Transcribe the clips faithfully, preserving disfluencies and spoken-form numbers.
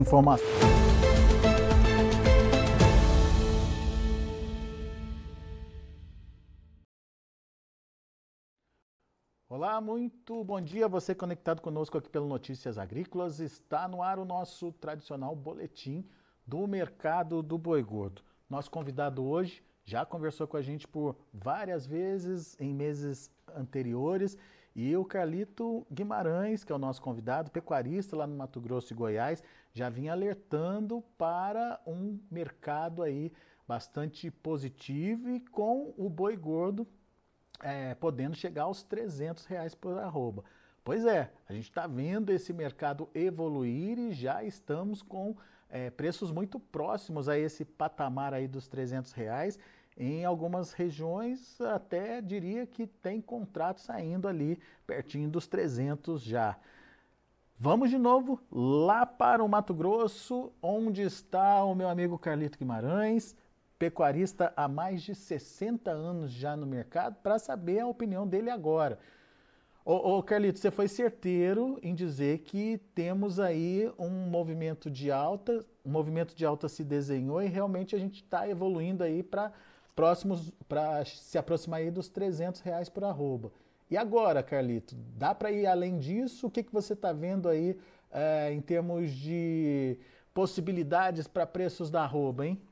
Informação. Olá, muito bom dia. Você conectado conosco aqui pelo Notícias Agrícolas. Está no ar o nosso tradicional boletim do mercado do boi gordo. Nosso convidado hoje já conversou com a gente por várias vezes em meses anteriores. E o Carlito Guimarães, que é o nosso convidado, pecuarista lá no Mato Grosso e Goiás, já vinha alertando para um mercado aí bastante positivo e com o boi gordo é, podendo chegar aos trezentos reais por arroba. Pois é, a gente está vendo esse mercado evoluir e já estamos com é, preços muito próximos a esse patamar aí dos trezentos reais. Em algumas regiões, até diria que tem contrato saindo ali pertinho dos trezentos já. Vamos de novo lá para o Mato Grosso, onde está o meu amigo Carlito Guimarães, pecuarista há mais de sessenta anos já no mercado, para saber a opinião dele agora. Ô, ô Carlito, você foi certeiro em dizer que temos aí um movimento de alta, um movimento de alta se desenhou e realmente a gente está evoluindo aí para próximos, para se aproximar aí dos trezentos reais por arroba. E agora, Carlito, dá para ir além disso? O que, que você está vendo aí é, em termos de possibilidades para preços da arroba, hein?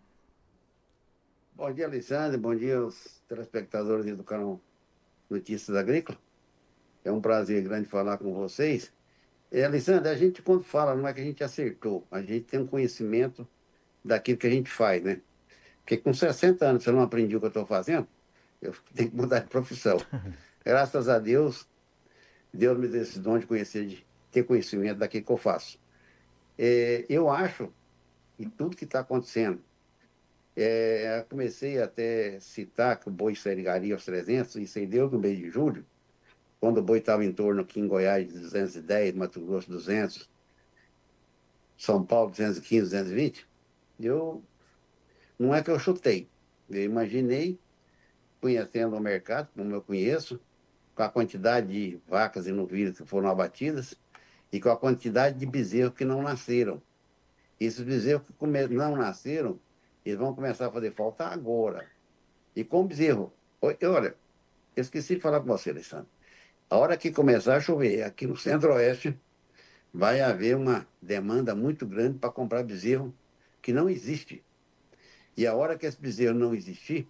Bom dia, Alexandre. Bom dia aos telespectadores do canal Notícias Agrícolas. É um prazer grande falar com vocês. É, Alexandre, a gente quando fala não é que a gente acertou, a gente tem um conhecimento daquilo que a gente faz, né? Porque com sessenta anos, se eu não aprendi o que eu estou fazendo, eu tenho que mudar de profissão. Graças a Deus, Deus me deu esse dom de conhecer, de ter conhecimento daquilo que eu faço. É, eu acho que tudo que está acontecendo, é, eu comecei até a citar que o boi chegaria aos trezentos, isso aí deu no mês de julho, quando o boi estava em torno aqui em Goiás de duzentos e dez, Mato Grosso duzentos, São Paulo duzentos e quinze, duzentos e vinte, eu, não é que eu chutei, eu imaginei, conhecendo o mercado, como eu conheço, com a quantidade de vacas e novilhas que foram abatidas e com a quantidade de bezerros que não nasceram. Esses bezerros que não nasceram, eles vão começar a fazer falta agora. E com bezerro, olha, eu esqueci de falar com você, Alessandro. A hora que começar a chover aqui no Centro-Oeste, vai haver uma demanda muito grande para comprar bezerro que não existe. E a hora que esse bezerro não existir,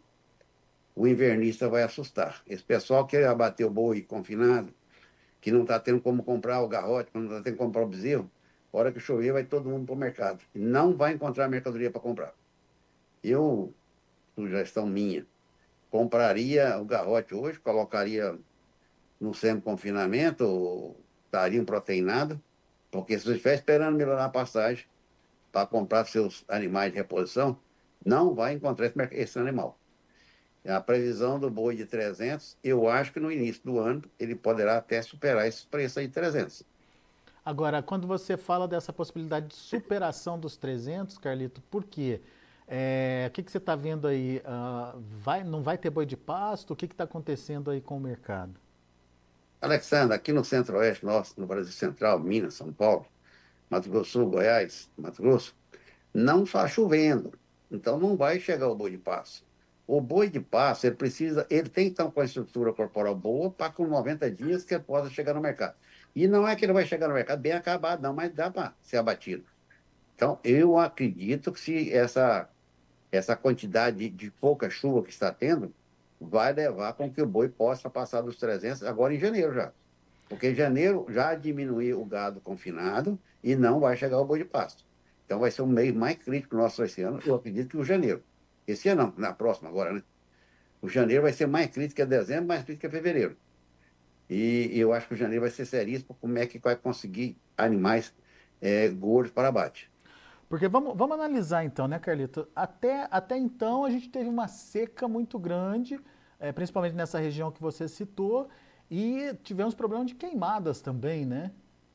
o invernista vai assustar. Esse pessoal que abateu o boi confinado, que não está tendo como comprar o garrote, que não está tendo como comprar o bezerro, a hora que chover vai todo mundo para o mercado. E não vai encontrar mercadoria para comprar. Eu, sugestão minha, compraria o garrote hoje, colocaria no semi-confinamento, daria um proteinado, porque se você estiver esperando melhorar a passagem para comprar seus animais de reposição, não vai encontrar esse, esse animal. A previsão do boi de trezentos, eu acho que no início do ano ele poderá até superar esse preço aí de trezentos. Agora, quando você fala dessa possibilidade de superação dos trezentos, Carlito, por quê? É, o que, que você está vendo aí? Uh, vai, não vai ter boi de pasto? O que está acontecendo aí com o mercado? Alexandre, aqui no Centro-Oeste nosso, no Brasil Central, Minas, São Paulo, Mato Grosso do Sul, Goiás, Mato Grosso, não está chovendo. Então não vai chegar o boi de pasto. O boi de pasto, ele precisa, ele tem que estar com a estrutura corporal boa para com noventa dias que ele possa chegar no mercado. E não é que ele vai chegar no mercado bem acabado, não, mas dá para ser abatido. Então, eu acredito que se essa, essa quantidade de, de pouca chuva que está tendo, vai levar com que o boi possa passar dos trezentos agora em janeiro já. Porque em janeiro já diminuiu o gado confinado e não vai chegar o boi de pasto. Então vai ser um mês mais crítico nosso esse ano, eu acredito que o janeiro. Esse ano não, na próxima agora, né? O janeiro vai ser mais crítico que dezembro, mais crítico que fevereiro. E eu acho que o janeiro vai ser seríssimo, como é que vai conseguir animais é, gordos para abate. Porque vamos, vamos analisar então, né, Carlito? Até, até então a gente teve uma seca muito grande, é, principalmente nessa região que você citou, e tivemos problema de queimadas também, né?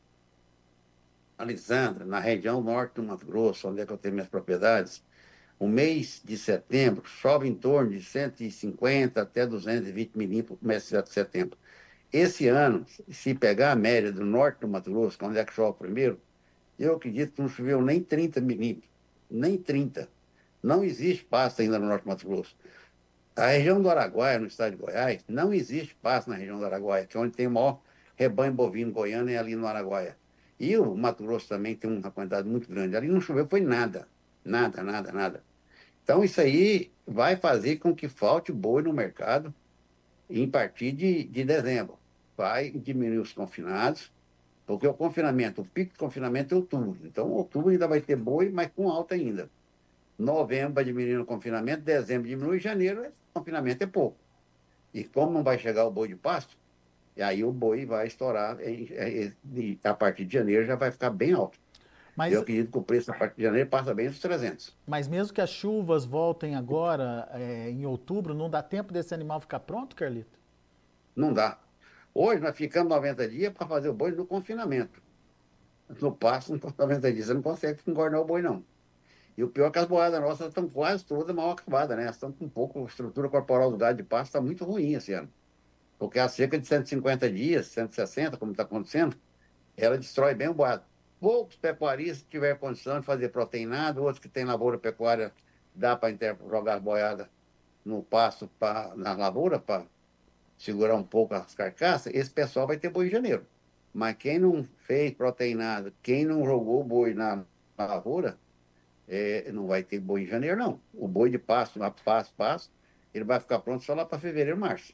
Alisandra, na região norte do Mato Grosso, onde é que eu tenho minhas propriedades, o mês de setembro chove em torno de cento e cinquenta até duzentos e vinte milímetros no mês de setembro. Esse ano, se pegar a média do norte do Mato Grosso, onde é que chove primeiro, Eu acredito que não choveu nem trinta milímetros, nem trinta. Não existe pasto ainda no Norte do Mato Grosso. A região do Araguaia, no estado de Goiás, não existe pasto na região do Araguaia, que é onde tem o maior rebanho bovino goiano, é ali no Araguaia. E o Mato Grosso também tem uma quantidade muito grande. Ali não choveu, foi nada. Nada, nada, nada. Então, isso aí vai fazer com que falte boi no mercado em partir de, de dezembro. Vai diminuir os confinados, porque o confinamento, o pico de confinamento é outubro. Então, outubro ainda vai ter boi, mas com alta ainda. Novembro vai diminuir o confinamento, dezembro diminui, janeiro, o confinamento é pouco. E como não vai chegar o boi de pasto, e aí o boi vai estourar, e, e, e a partir de janeiro já vai ficar bem alto. Eu Mas, acredito que o preço a partir de janeiro passa bem dos trezentos. mas mesmo que as chuvas voltem agora, é, em outubro, não dá tempo desse animal ficar pronto, Carlito? Não dá. Hoje nós ficamos noventa dias para fazer o boi no confinamento. No pasto, no noventa dias, você não consegue engordar o boi, não. E o pior é que as boadas nossas estão quase todas mal acabadas, né? Elas estão com um pouco, a estrutura corporal do gado de pasto está muito ruim esse ano. Porque há cerca de cento e cinquenta dias, cento e sessenta, como está acontecendo, ela destrói bem o boado. Poucos pecuaristas tiveram condição de fazer proteinado, outros que têm lavoura pecuária, dá para jogar as boiadas no pasto, pra, na lavoura, para segurar um pouco as carcaças, esse pessoal vai ter boi em janeiro. Mas quem não fez proteinado, quem não jogou boi na lavoura, é, não vai ter boi em janeiro, não. O boi de pasto, pasto, pasto, ele vai ficar pronto só lá para fevereiro, março.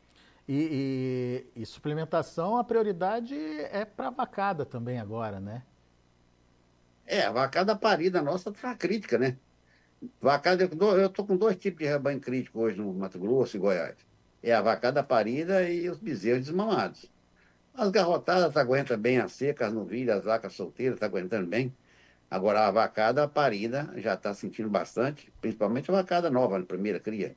E, e, e suplementação, a prioridade é para vacada também agora, né? É, a vacada parida nossa está crítica, né? Vacada, eu estou com dois tipos de rebanho crítico hoje no Mato Grosso e Goiás. É a vacada parida e os bezerros desmamados. As garrotadas aguentam bem a seca, as novilhas, as vacas solteiras estão aguentando bem. Agora, a vacada parida já está sentindo bastante, principalmente a vacada nova, na primeira cria.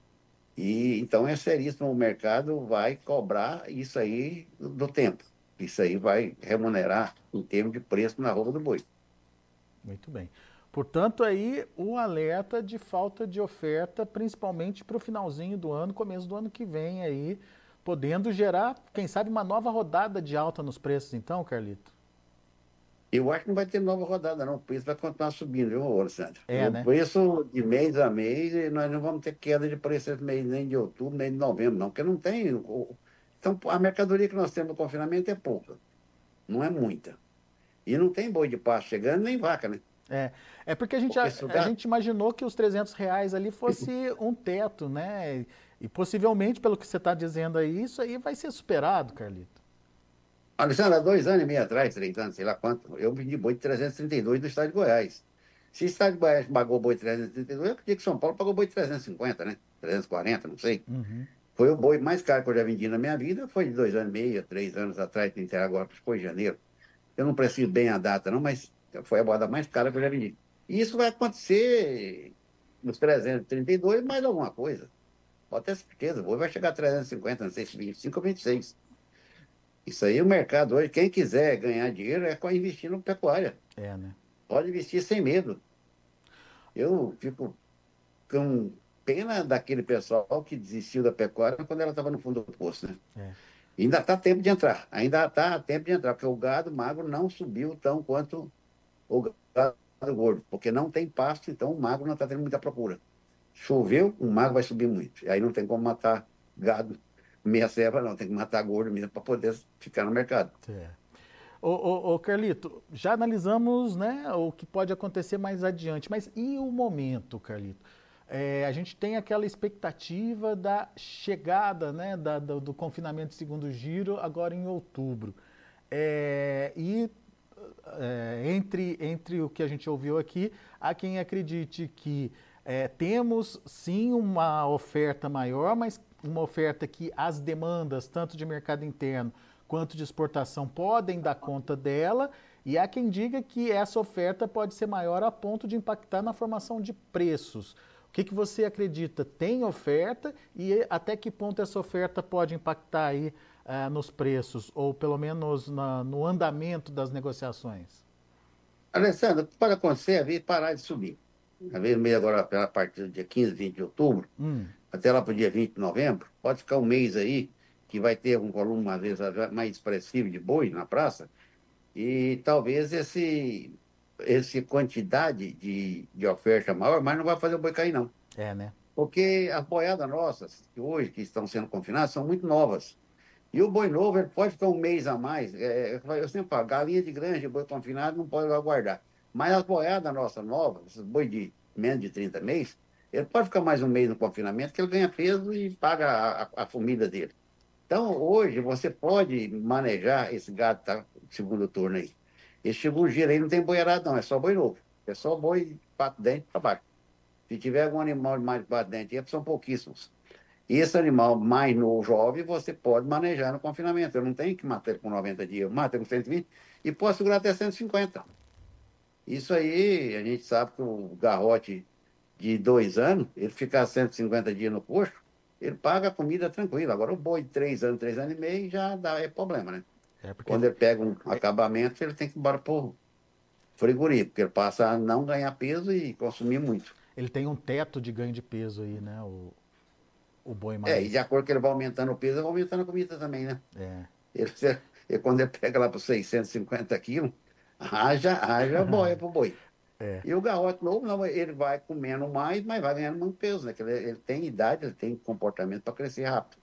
E então é seríssimo, o mercado vai cobrar isso aí do tempo. Isso aí vai remunerar em termos de preço na roupa do boi. Muito bem. Portanto, aí o alerta de falta de oferta, principalmente para o finalzinho do ano, começo do ano que vem aí, podendo gerar, quem sabe, uma nova rodada de alta nos preços, então, Carlito? Eu acho que não vai ter nova rodada, não. O preço vai continuar subindo, viu, Alessandro? É, O né? preço de mês a mês, nós não vamos ter queda de preço esse mês, nem de outubro, nem de novembro, não, porque não tem. Então, a mercadoria que nós temos no confinamento é pouca, não é muita. E não tem boi de pasto chegando, nem vaca, né? É, é porque a gente, Porque a, se o a gato. gente imaginou que os trezentos reais ali fosse um teto, né? E possivelmente, pelo que você está dizendo aí, isso aí vai ser superado, Carlito. Alessandro, há dois anos e meio atrás, três anos, sei lá quanto, eu vendi boi de trezentos e trinta e dois do estado de Goiás. Se o estado de Goiás pagou boi de trezentos e trinta e dois, eu acredito que São Paulo pagou boi de trezentos e cinquenta, né? trezentos e quarenta, não sei. Uhum. Foi o boi mais caro que eu já vendi na minha vida, foi de dois anos e meio, três anos atrás, tem até agora, foi em janeiro. Eu não preciso bem a data, não, mas foi a boada mais cara que eu já vendi. E isso vai acontecer nos trezentos e trinta e dois, mais alguma coisa. Pode ter certeza, o boi vai chegar a trezentos e cinquenta, não sei se vinte e cinco ou vinte e seis. Isso aí, o mercado hoje, quem quiser ganhar dinheiro é com investir no pecuária. É, né? Pode investir sem medo. Eu fico com pena daquele pessoal que desistiu da pecuária quando ela estava no fundo do poço, né? É. Ainda está tempo de entrar, ainda está tempo de entrar, porque o gado magro não subiu tão quanto o gado gordo, porque não tem pasto, então o magro não está tendo muita procura. Choveu, o magro vai subir muito. Aí não tem como matar gado meia ceva, não, tem que matar gordo mesmo para poder ficar no mercado. É. Ô, ô, ô, Carlito, já analisamos, né, o que pode acontecer mais adiante, mas e o momento, Carlito? É, a gente tem aquela expectativa da chegada, né, da, do, do confinamento de segundo giro agora em outubro. É, e é, entre, entre o que a gente ouviu aqui, há quem acredite que é, temos sim uma oferta maior, mas uma oferta que as demandas, tanto de mercado interno quanto de exportação, podem dar conta dela, e há quem diga que essa oferta pode ser maior a ponto de impactar na formação de preços. O que, que você acredita? Tem oferta e até que ponto essa oferta pode impactar aí uh, nos preços, ou pelo menos na, no andamento das negociações? Alessandro, pode acontecer, a vez parar de subir. A vez meio agora, a partir do dia quinze, vinte de outubro, Hum, até lá para o dia vinte de novembro, pode ficar um mês aí que vai ter um volume, às vezes, mais expressivo de boi na praça, E talvez esse, esse quantidade de, de oferta maior, mas não vai fazer o boi cair, não. É, né? Porque as boiadas nossas, que hoje que estão sendo confinadas, são muito novas. E o boi novo, ele pode ficar um mês a mais. É, eu sempre falo, galinha de granja, boi confinado, não pode aguardar. Mas as boiadas nossas novas, esses boi de menos de trinta meses, ele pode ficar mais um mês no confinamento, que ele ganha peso e paga a, a, a comida dele. Então, hoje, você pode manejar esse gado tá, segundo turno aí. Esse segundo giro aí não tem boi arado, não, é só boi novo. É só boi de quatro dentes para baixo. Se tiver algum animal de mais de quatro dentes, são pouquíssimos. E esse animal mais novo, jovem, você pode manejar no confinamento. Eu não tenho que matar ele com noventa dias, eu mato ele com cento e vinte e posso segurar até cento e cinquenta. Isso aí, a gente sabe que o garrote de dois anos, ele ficar cento e cinquenta dias no posto, ele paga a comida tranquila. Agora, o boi de três anos, três anos e meio, já dá é problema, né? É porque Quando ele, ele pega um acabamento, ele tem que ir embora por frigorífico, porque ele passa a não ganhar peso e consumir muito. ele tem um teto de ganho de peso aí, né? O, o boi É, e de mais. acordo com ele vai aumentando o peso, ele vai aumentando a comida também, né? É. Ele, ele, quando ele pega lá para seiscentos e cinquenta quilos, haja, haja boia para o boi. É. E o garrote novo, não, ele vai comendo mais, mas vai ganhando muito peso, né? Ele, ele tem idade, ele tem comportamento para crescer rápido.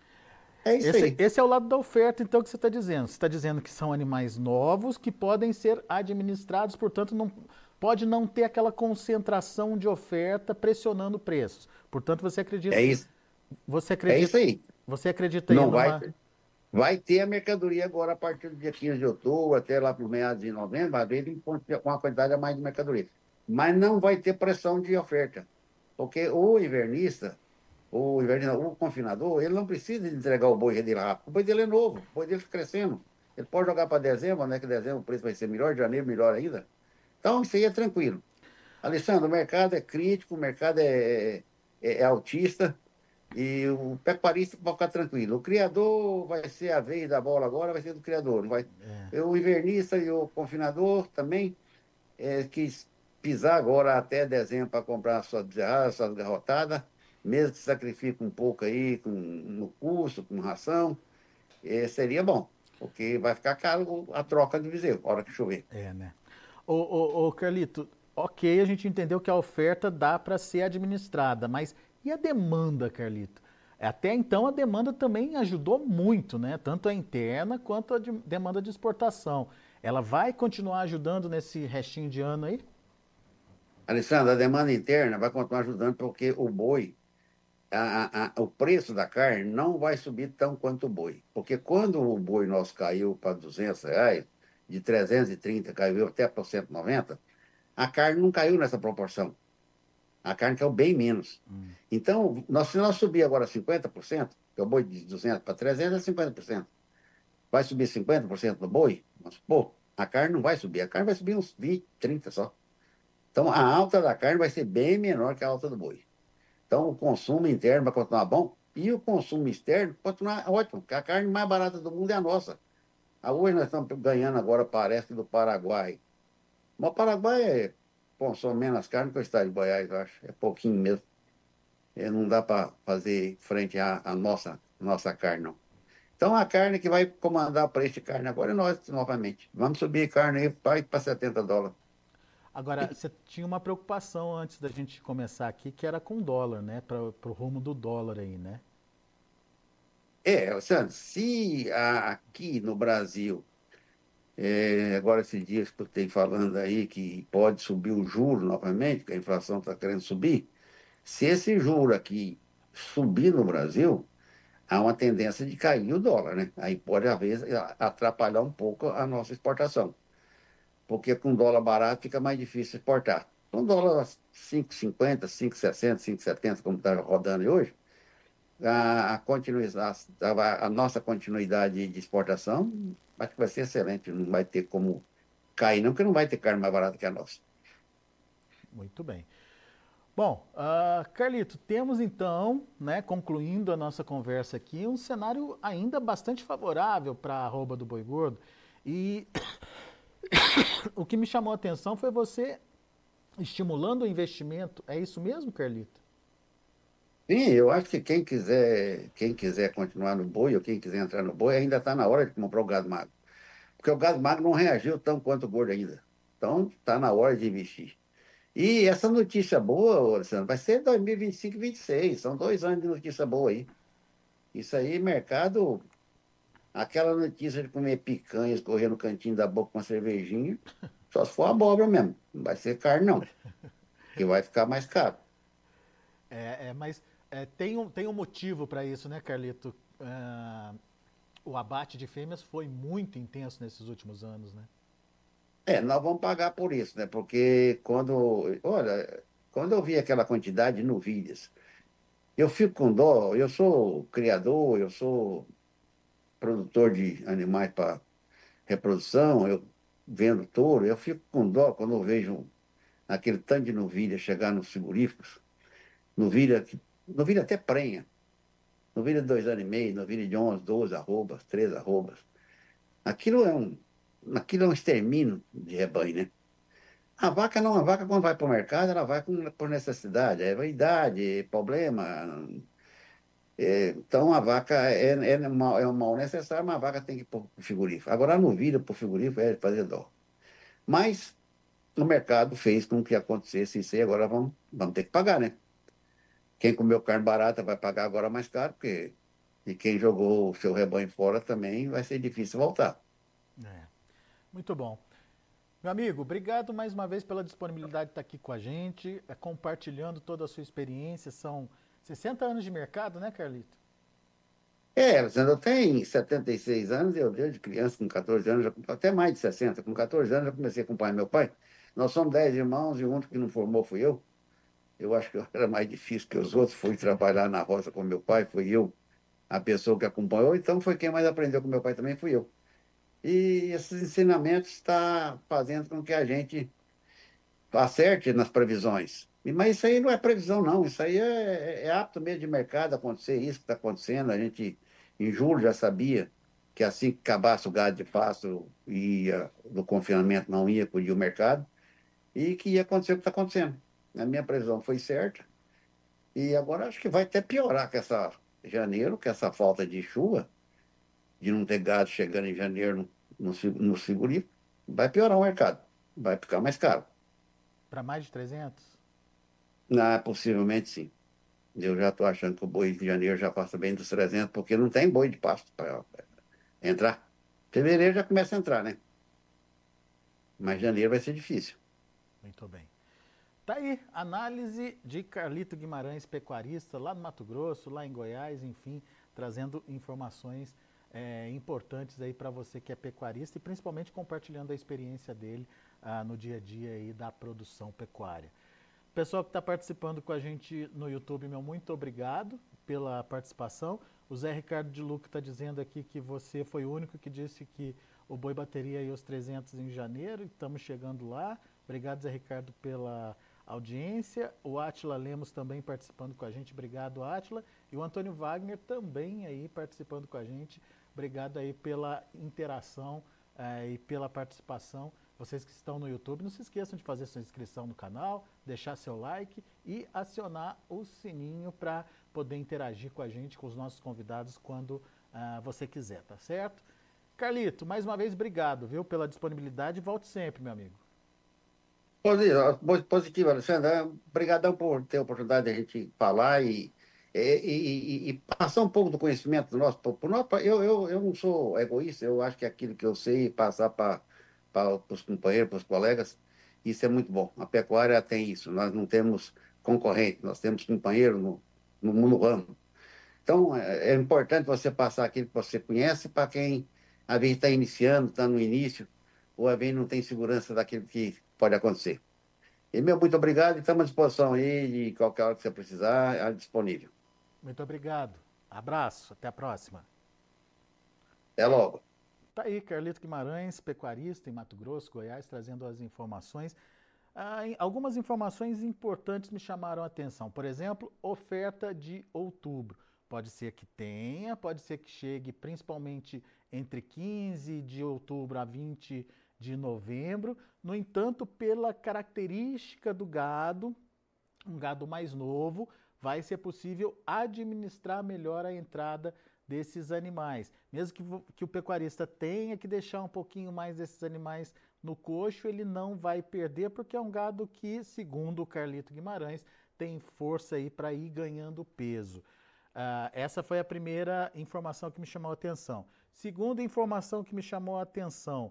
É isso Esse, aí. esse é o lado da oferta, então, que você está dizendo. Você está dizendo que são animais novos que podem ser administrados, portanto, não, pode não ter aquela concentração de oferta pressionando preços. Portanto, você acredita, É isso, você é acredita, isso aí. você acredita aí Não vai, numa. vai ter a mercadoria agora a partir do dia quinze de outubro, até lá para o meados de novembro, vai vir com uma quantidade a mais de mercadoria. Mas não vai ter pressão de oferta, porque o invernista, o invernista, o confinador, ele não precisa de entregar o boi dele rápido. O boi dele é novo, o boi dele está crescendo. Ele pode jogar para dezembro, né? Que dezembro o preço vai ser melhor, janeiro melhor ainda. Então, isso aí é tranquilo. Alessandro, o mercado é crítico, o mercado é, é, é autista. E o pecuarista pode ficar tranquilo. O criador vai ser a vez da bola agora, vai ser do criador. Não vai... O invernista e o confinador também é, quis pisar agora até dezembro para comprar suas bezerradas, suas garrotadas, mesmo que sacrifique um pouco aí com, no custo, com ração, é, seria bom, porque vai ficar caro a troca de bezerro, a hora que chover. É, né? Ô, ô, ô, Carlito, ok, a gente entendeu que a oferta dá para ser administrada, mas e a demanda, Carlito? Até então a demanda também ajudou muito, né? Tanto a interna quanto a de- demanda de exportação. Ela vai continuar ajudando nesse restinho de ano aí? Alessandro, a demanda interna vai continuar ajudando porque o boi a, a, o preço da carne não vai subir tão quanto o boi. Porque quando o boi nosso caiu para duzentos reais, de trezentos e trinta caiu até para cento e noventa, a carne não caiu nessa proporção. A carne caiu bem menos. Então, nós, se nós subir agora cinquenta por cento, que é o boi de duzentos para trezentos é cinquenta por cento. Vai subir cinquenta por cento do boi? Vamos supor, a carne não vai subir. A carne vai subir uns vinte, trinta só. Então, a alta da carne vai ser bem menor que a alta do boi. Então, o consumo interno vai continuar bom e o consumo externo continuar ótimo, porque a carne mais barata do mundo é a nossa. A hoje nós estamos ganhando agora, parece, do Paraguai. Mas o Paraguai é, consome menos carne que o estado de Goiás, eu acho. É pouquinho mesmo. É, não dá para fazer frente à, à nossa, nossa carne, não. Então, a carne que vai comandar o preço de carne agora é nós, novamente. Vamos subir carne aí para setenta dólares. Agora, você tinha uma preocupação antes da gente começar aqui, que era com o dólar, né? Para o rumo do dólar aí, né? É, Alessandro, se a- aqui no Brasil É, agora, esses dias que eu tenho falando aí que pode subir o juro novamente, que a inflação está querendo subir. Se esse juro aqui subir no Brasil, há uma tendência de cair o dólar, né? Aí pode haver, atrapalhar um pouco a nossa exportação. Porque com dólar barato fica mais difícil exportar. Com dólar cinco e cinquenta, cinco e sessenta, cinco e setenta, como está rodando hoje, a, a, continuidade, a, a nossa continuidade de exportação acho que vai ser excelente. Não vai ter como cair, não, porque não vai ter carne mais barata que a nossa. Muito bem. Bom, uh, Carlito, temos então, né, concluindo a nossa conversa aqui, um cenário ainda bastante favorável para a arroba do boi gordo. E o que me chamou a atenção foi você estimulando o investimento. É isso mesmo, Carlito? Sim, eu acho que quem quiser, quem quiser continuar no boi ou quem quiser entrar no boi, ainda está na hora de comprar o gado magro. porque o gado magro não reagiu tão quanto o gordo ainda. Então, está na hora de investir. E essa notícia boa, ô, Alessandro, vai ser dois mil e vinte e cinco e vinte e seis. São dois anos de notícia boa aí. Isso aí, mercado, aquela notícia de comer picanha, escorrer no cantinho da boca com uma cervejinha, só se for abóbora mesmo. Não vai ser carne, não. Que vai ficar mais caro. É, é, mas é, tem, um, tem um motivo para isso, né, Carlito? Ah, o abate de fêmeas foi muito intenso nesses últimos anos, né? É, nós vamos pagar por isso, né? Porque quando, olha, quando eu vi aquela quantidade de novilhas, eu fico com dó. Eu sou criador, eu sou produtor de animais para reprodução, eu vendo touro, eu fico com dó quando eu vejo aquele tanto de novilha chegar nos frigoríficos, novilha, que- novilha até prenha, novilha de dois anos e meio, novilha de onze, doze arrobas, treze arrobas. Aquilo é um, aquilo é um extermínio de rebanho, né? A vaca não, a vaca quando vai para o mercado, ela vai com, por necessidade, é vaidade, é problema. É, então a vaca é, é, mal, é um mal necessário, mas a vaca tem que ir para o frigorífico. Agora a novilha para o frigorífico é fazer dó. Mas o mercado fez com que acontecesse isso e agora vamos, vamos ter que pagar, né? Quem comeu carne barata vai pagar agora mais caro, porque e quem jogou o seu rebanho fora também vai ser difícil voltar. É. Muito bom. Meu amigo, obrigado mais uma vez pela disponibilidade de estar aqui com a gente, é, compartilhando toda a sua experiência. São sessenta anos de mercado, né, Carlito? É, Alessandro, eu tenho setenta e seis anos, eu desde criança, com quatorze anos, já, até mais de sessenta, com quatorze anos já comecei a acompanhar meu pai. Nós somos dez irmãos e o único que não formou fui eu. Eu acho que eu era mais difícil que os outros, fui trabalhar na roça com meu pai, fui eu a pessoa que acompanhou, então foi quem mais aprendeu com meu pai também, fui eu. E esses ensinamentos estão fazendo com que a gente acerte nas previsões. E- Mas isso aí não é previsão, não. Isso aí é, é apto mesmo de mercado acontecer isso que está acontecendo. A gente, em julho, já sabia que assim que acabasse o gado de pasto ia, do confinamento não ia acudir o mercado e que ia acontecer o que está acontecendo. A minha previsão foi certa. E agora acho que vai até piorar com essa janeiro, com essa falta de chuva, de não ter gado chegando em janeiro no, no, no frigorífico. Vai piorar o mercado. Vai ficar mais caro. Para mais de trezentos? Ah, possivelmente sim. Eu já estou achando que o boi de janeiro já passa bem dos trezentos, porque não tem boi de pasto para entrar. Fevereiro já começa a entrar, né? Mas Muito, janeiro vai ser difícil. muito bem. Tá aí, análise de Carlito Guimarães, pecuarista, lá no Mato Grosso, lá em Goiás, enfim, trazendo informações é, importantes aí para você que é pecuarista e principalmente compartilhando a experiência dele ah, no dia a dia aí da produção pecuária. Pessoal que está participando com a gente no YouTube, meu muito obrigado pela participação. O Zé Ricardo de Luca está dizendo aqui que você foi o único que disse que o boi bateria aí os trezentos em janeiro. Estamos chegando lá. Obrigado, Zé Ricardo, pela audiência. O Átila Lemos também participando com a gente. Obrigado, Átila. E o Antônio Wagner também aí participando com a gente. Obrigado aí pela interação eh, e pela participação. Vocês que estão no YouTube, não se esqueçam de fazer sua inscrição no canal, deixar seu like e acionar o sininho para poder interagir com a gente, com os nossos convidados, quando ah, você quiser, tá certo? Carlito, mais uma vez, obrigado, viu, pela disponibilidade. Volte sempre, meu amigo. Positivo, positivo, Alexandre. Obrigadão por ter a oportunidade de a gente falar e, e, e- e- e passar um pouco do conhecimento nosso. Por, por nós, eu, eu, eu não sou egoísta, eu acho que aquilo que eu sei passar para os companheiros, para os colegas, isso é muito bom. A pecuária tem isso, nós não temos concorrente, nós temos companheiro no, no, no ramo. Então, é, é importante você passar aquilo que você conhece para quem às vezes está iniciando, está no início, ou às vezes não tem segurança daquilo que pode acontecer. E, meu, muito obrigado e estamos à disposição aí, de qualquer hora que você precisar, é disponível. Muito obrigado. Abraço, até a próxima. Até logo. Tá aí, Carlito Guimarães, pecuarista em Mato Grosso, Goiás, trazendo as informações. Ah, em- algumas informações importantes me chamaram a atenção. Por exemplo, oferta de outubro. Pode ser que tenha, pode ser que chegue principalmente entre quinze de outubro a vinte de novembro. No entanto, pela característica do gado, um gado mais novo, vai ser possível administrar melhor a entrada desses animais. Mesmo que, que o pecuarista tenha que deixar um pouquinho mais desses animais no coxo, ele não vai perder, porque é um gado que, segundo o Carlito Guimarães, tem força aí para ir ganhando peso. Uh, essa foi a primeira informação que me chamou a atenção. Segunda informação que me chamou a atenção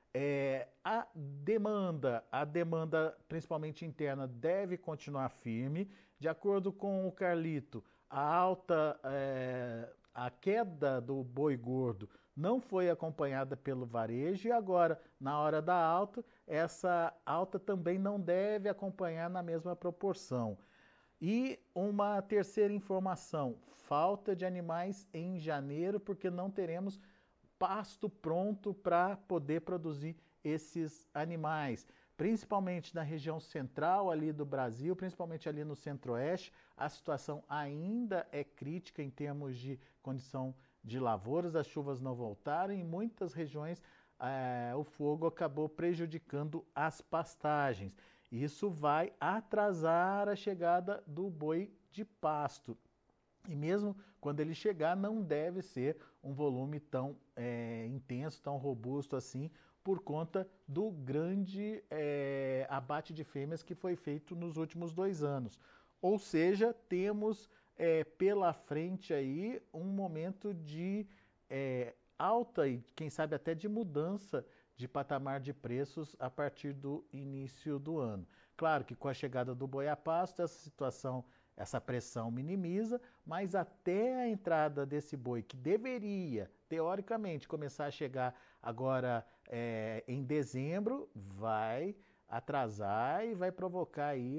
é a demanda. A demanda, principalmente interna, deve continuar firme. De acordo com o Carlito, a alta, é, a queda do boi gordo não foi acompanhada pelo varejo e agora, na hora da alta, essa alta também não deve acompanhar na mesma proporção. E uma terceira informação, falta de animais em janeiro, porque não teremos pasto pronto para poder produzir esses animais. Principalmente na região central ali do Brasil, principalmente ali no centro-oeste, a situação ainda é crítica em termos de condição de lavouras, as chuvas não voltaram e em muitas regiões é, o fogo acabou prejudicando as pastagens. Isso vai atrasar a chegada do boi de pasto. E mesmo quando ele chegar, não deve ser um volume tão é, intenso, tão robusto assim, por conta do grande é, abate de fêmeas que foi feito nos últimos dois anos. Ou seja, temos é, pela frente aí um momento de é, alta e quem sabe até de mudança de patamar de preços a partir do início do ano. Claro que com a chegada do boi a pasto, essa situação, essa pressão minimiza, mas até a entrada desse boi, que deveria, teoricamente, começar a chegar agora é, em dezembro, vai atrasar e vai provocar aí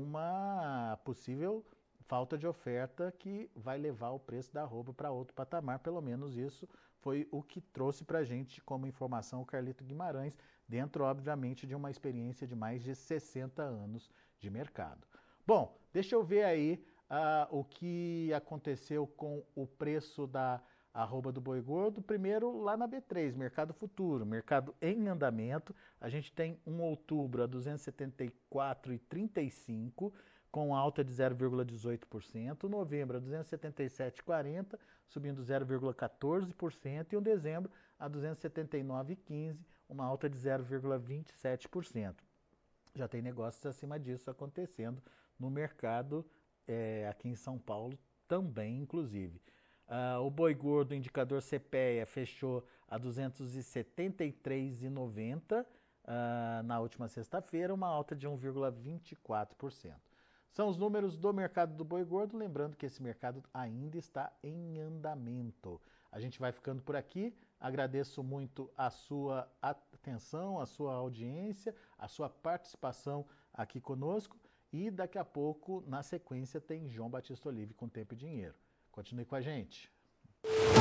uma possível falta de oferta que vai levar o preço da arroba para outro patamar, pelo menos isso foi o que trouxe para a gente como informação o Carlito Guimarães, dentro, obviamente, de uma experiência de mais de sessenta anos de mercado. Bom, deixa eu ver aí uh, o que aconteceu com o preço da arroba do boi gordo. Primeiro, lá na B três, mercado futuro, mercado em andamento. A gente tem um outubro a duzentos e setenta e quatro reais e trinta e cinco centavos, com alta de zero vírgula dezoito por cento, novembro a duzentos e setenta e sete reais e quarenta centavos, subindo zero vírgula quatorze por cento, e um dezembro a duzentos e setenta e nove reais e quinze centavos, uma alta de zero vírgula vinte e sete por cento. Já tem negócios acima disso acontecendo no mercado é, aqui em São Paulo também, inclusive. Uh, o boi gordo, o indicador C P E A, fechou a duzentos e setenta e três reais e noventa centavos uh, na última sexta-feira, uma alta de um vírgula vinte e quatro por cento. São os números do mercado do boi gordo, lembrando que esse mercado ainda está em andamento. A gente vai ficando por aqui, agradeço muito a sua atenção, a sua audiência, a sua participação aqui conosco e daqui a pouco, na sequência, tem João Batista Olive com Tempo e Dinheiro. Continue com a gente.